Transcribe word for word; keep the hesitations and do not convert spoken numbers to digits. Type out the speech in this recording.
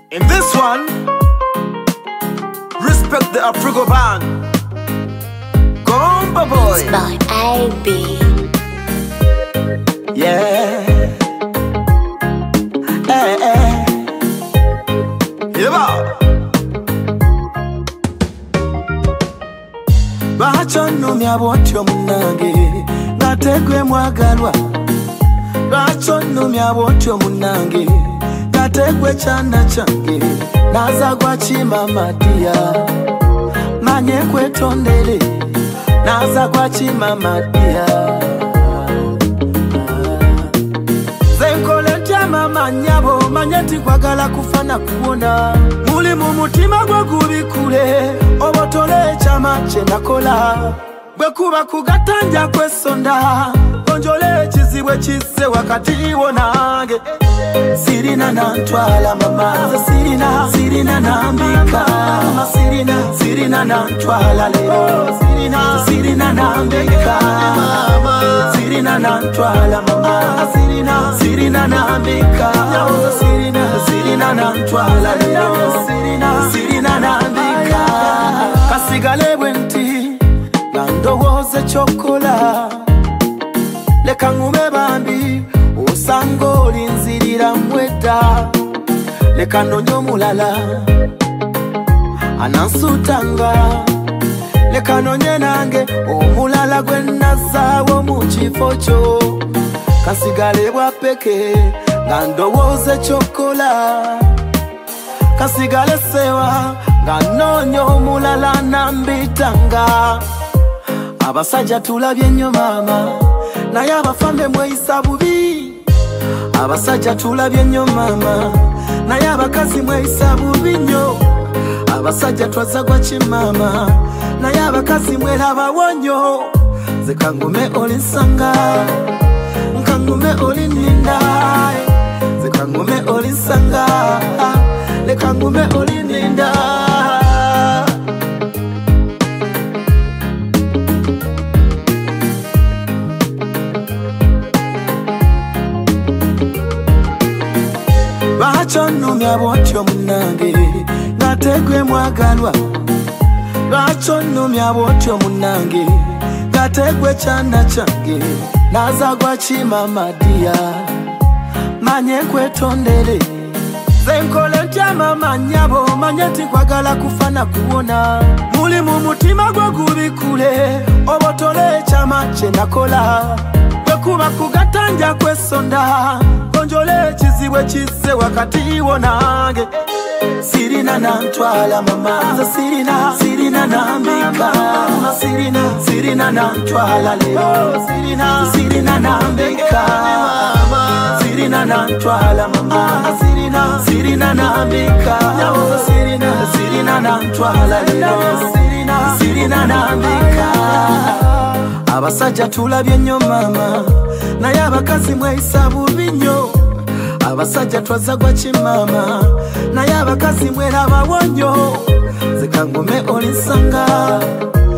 In this one, respect the Afrigo band. Gomba boy. It's by A B. Yeah. Eh eh. Yeba. Bachono myabotyo munange ngategwe mwagalwa. Bachono myabotyo munange ngategwe chana change naza kwa chimama dia manye kwetondele naza kwa chimama dia zenkole tema manyabo manyeti kwagala kufana kuona muli mu mutima gwa kubikule obotole chama chenakola bwe kuba kugatanja kwesonda konjole chizibwe chise wakati wonange Sirina na ntwala mama Sirina, Sirina na mbika Sirina, Sirina na ntwala leo Sirina, Sirina na mbika Sirina na ntwala mama Sirina, Sirina na mbika Sirina, Sirina na ntwala leo Sirina, Sirina na mbika Kasigale bwenti Nandowoze chokola Leka ngume bambi Usango linzirira mweta Leka nonyo mulala Anansutanga Leka nonye nange Omulala gwe nazawo mu kifocho Kasigale bwa peke nga ndowooze chokola Kasigale sewa nga nonyo omulala nambitanga Abasajja tulabye nnyo mama naye abafambe mweyisa bubi Abasajja tulabye nnyo mama naye abakazi mweyisa bubi nnyo Abasajja twazagwa kimama naye abakazi mwerabawo nnyo Nze kangume olinsanga nkangume olininda Nze kangume olinsanga leka ngume olininda Bachono myabotyo munange ngategwe mwagalwa Bachono myabotyo munange ngategwe chana change nazagwa chimama dia manye kwetondele zenkole ntyama manyabo manyeti kwagala kufana kuona muli mu mutima gwa kubikule obotole chama chenakola bwekuba kugatanja kwesonda konjole chizibwe chise wakati wonange Sirina na ntwala mama Sirina, Sirina na mbika Sirina, Sirina na ntwala leo Sirina, Sirina na mbika Sirina na ntwala mama Sirina, Sirina na mbika Sirina, Sirina na ntwala leo Sirina, Sirina na mbika Abasajja tulabye nnyo mama naye abakazi mweyisa bubi nnyo Abasajja twazagwa kimama naye abakazi mwerabawo nnyo Nze kangume olinsanga